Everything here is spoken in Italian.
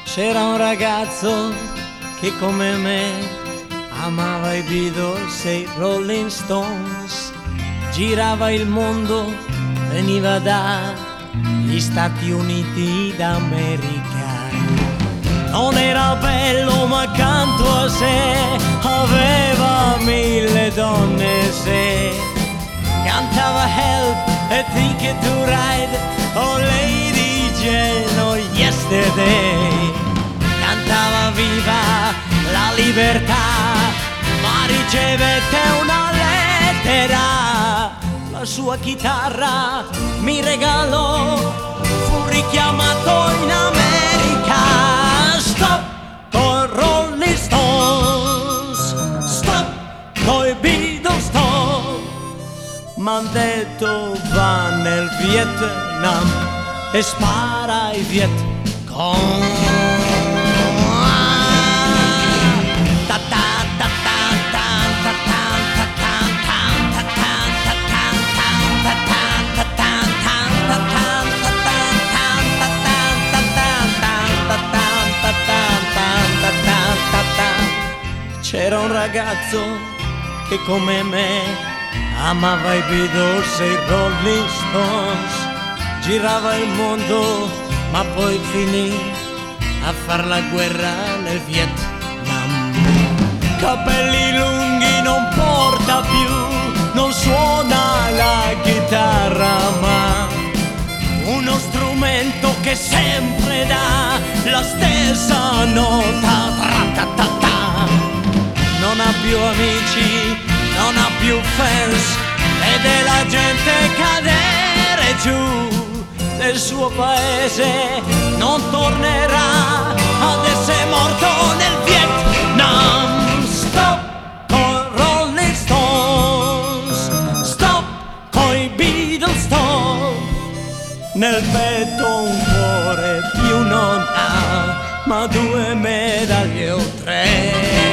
C'era un ragazzo che come me amava i Beatles e i Rolling Stones, girava il mondo, veniva dagli Stati Uniti d'America. Non era bello ma accanto a sé aveva 1000 donne se cantava Help e Ticket to Ride, oh Lady Jane, oh Yesterday. Cantava viva la libertà, ma ricevette una lettera. La sua chitarra mi regalò, fu richiamato in America. Stop con Rolling Stones, stop coi Beatles, stop. M'han detto va nel Vietnam e spara ai Vietcong. C'era un ragazzo che come me amava i Beatles e i Rolling Stones, girava il mondo ma poi finì a far la guerra nel Vietnam. Capelli lunghi non porta più, non suona la chitarra ma uno strumento che sempre dà la stessa nota. Tra-ta-ta-ta. Non ha più amici, non ha più fans, vede la gente cadere giù. Nel suo paese non tornerà, adesso è morto nel Vietnam. Stop con Rolling Stones, stop coi Beatles, stop. Nel petto un cuore più non ha, ma 2 medaglie o 3.